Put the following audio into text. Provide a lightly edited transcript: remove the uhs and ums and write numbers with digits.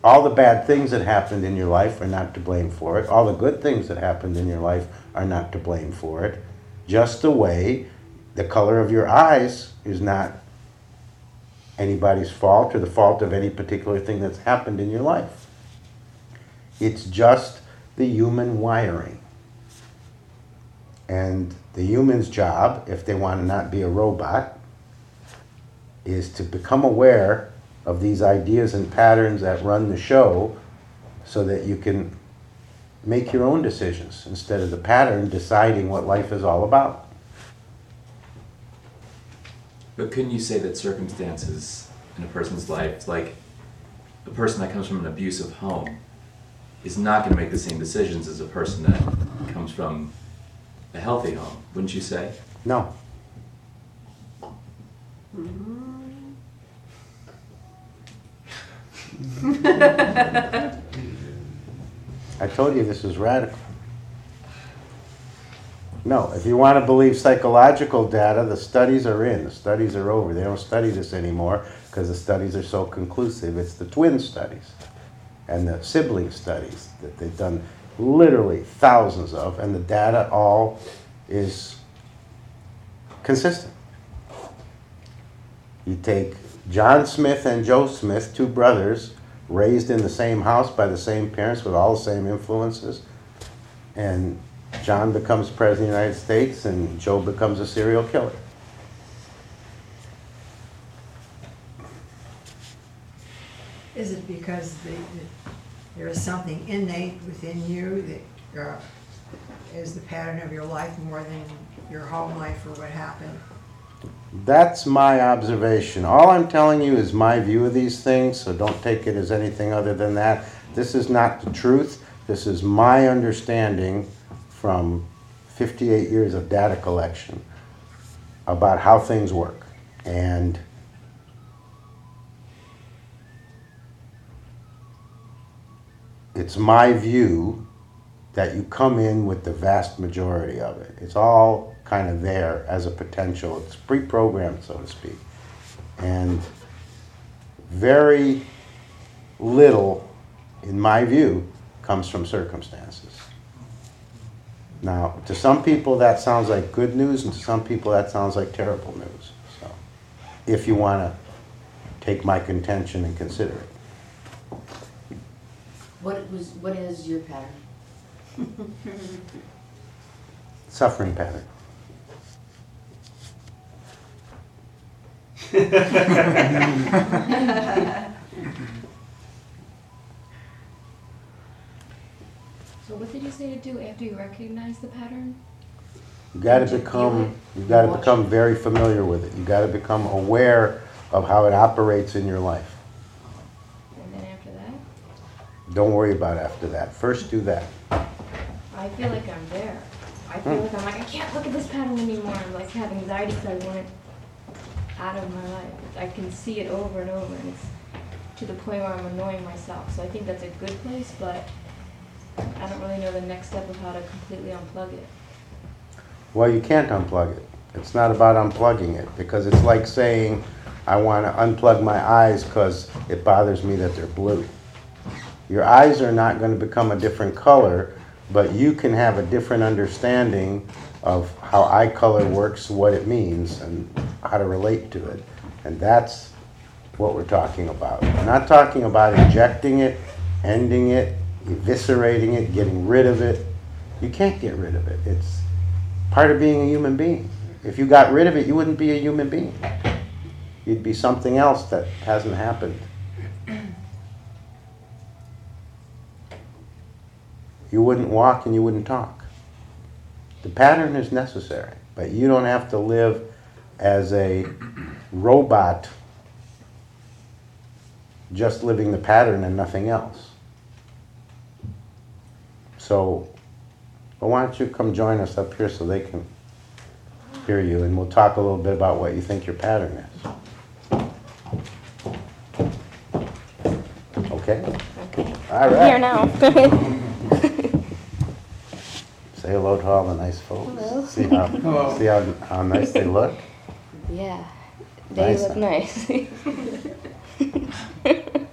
all the bad things that happened in your life are not to blame for it. All the good things that happened in your life are not to blame for it. Just the way the color of your eyes is not anybody's fault or the fault of any particular thing that's happened in your life. It's just the human wiring. And the human's job, if they want to not be a robot, is to become aware of these ideas and patterns that run the show so that you can make your own decisions instead of the pattern deciding what life is all about. But couldn't you say that circumstances in a person's life, like a person that comes from an abusive home, is not going to make the same decisions as a person that comes from a healthy home, wouldn't you say? No. I told you this was radical. No, if you want to believe psychological data, the studies are in. The studies are over. They don't study this anymore because the studies are so conclusive. It's the twin studies and the sibling studies that they've done literally thousands of, and the data all is consistent. You take John Smith and Joe Smith, two brothers, raised in the same house by the same parents with all the same influences, and John becomes president of the United States and Joe becomes a serial killer. Is it because there is something innate within you that is the pattern of your life more than your home life or what happened? That's my observation. All I'm telling you is my view of these things, so don't take it as anything other than that. This is not the truth. This is my understanding from 58 years of data collection about how things work. And it's my view that you come in with the vast majority of it. It's all kind of there as a potential. It's pre-programmed, so to speak. And very little, in my view, comes from circumstances. Now, to some people that sounds like good news, and to some people that sounds like terrible news. So, if you want to take my contention and consider it. What is your pattern? Suffering pattern. So what did you say to do after you recognize the pattern? You got to become very familiar with it. You got to become aware of how it operates in your life. And then after that? Don't worry about after that. First do that. I feel like I'm there. I feel like I'm like, I can't look at this pattern anymore. I'm like have anxiety because I want it out of my life. I can see it over and over, and it's to the point where I'm annoying myself. So I think that's a good place, but I don't really know the next step of how to completely unplug it. Well, you can't unplug it. It's not about unplugging it, because it's like saying, I want to unplug my eyes because it bothers me that they're blue. Your eyes are not going to become a different color, but you can have a different understanding of how eye color works, what it means, and how to relate to it. And that's what we're talking about. We're not talking about injecting it, ending it, eviscerating it, getting rid of it. You can't get rid of it. It's part of being a human being. If you got rid of it, you wouldn't be a human being. You'd be something else that hasn't happened. You wouldn't walk and you wouldn't talk. The pattern is necessary, but you don't have to live as a robot just living the pattern and nothing else. So, well, why don't you come join us up here so they can hear you, and we'll talk a little bit about what you think your pattern is. Okay? Okay. All right. I'm here now. Say hello to all the nice folks. Hello. See how nice they look? Yeah, they Nice, look huh? nice.